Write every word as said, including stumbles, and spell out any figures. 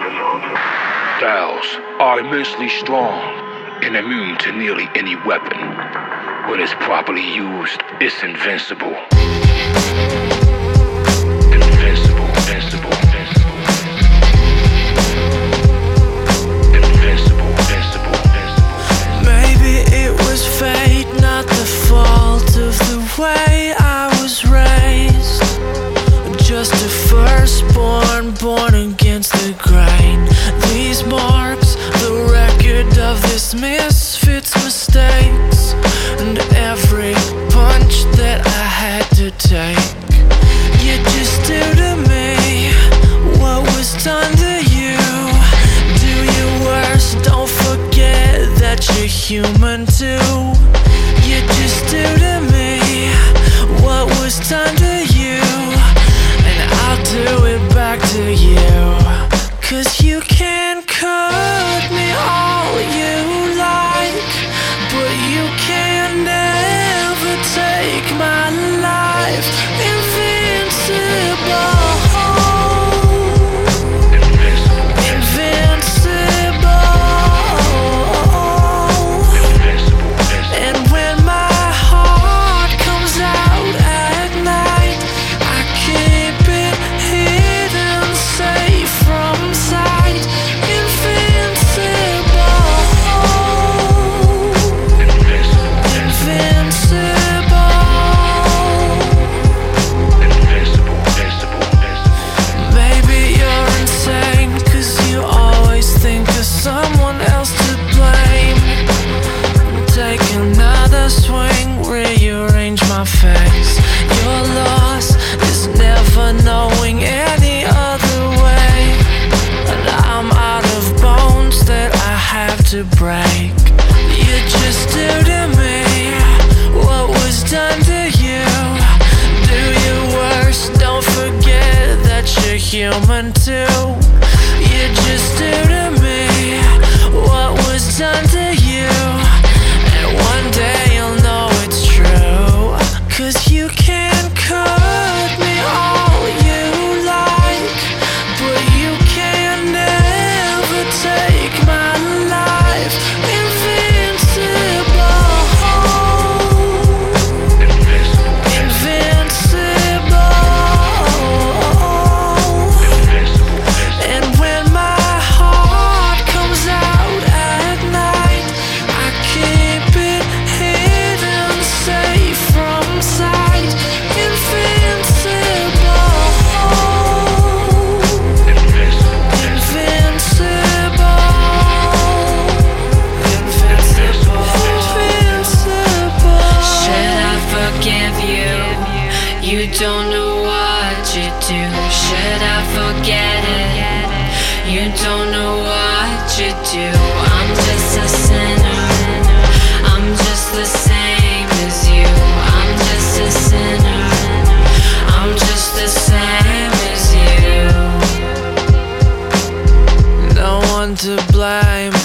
Thals are immensely strong and immune to nearly any weapon. When it's properly used, it's invincible. Invincible, invincible, invincible. Invincible, invincible, invincible. Maybe it was fate, not the fault of the way I was raised. Just a firstborn, born against the grain. These marks, the record of this misfit's mistakes, and every punch that I had to take. You just do to me what was done to you. Do your worst, don't forget that you're human too. You just do to me what was done to you, and I'll do it back to you. Cause you can cut me all you like, but you can never take my life. Invincible, knowing any other way, and I'm out of bones that I have to break. You just do to me what was done to you. Do your worst, don't forget that you're human too. You just do to me what was done to you, and one day you'll know it's true. Cause you can't cut me off you don't know what you do. Should I forget it? You don't know what you do. I'm just a sinner. I'm just the same as you. I'm just a sinner. I'm just the same as you. No one to blame.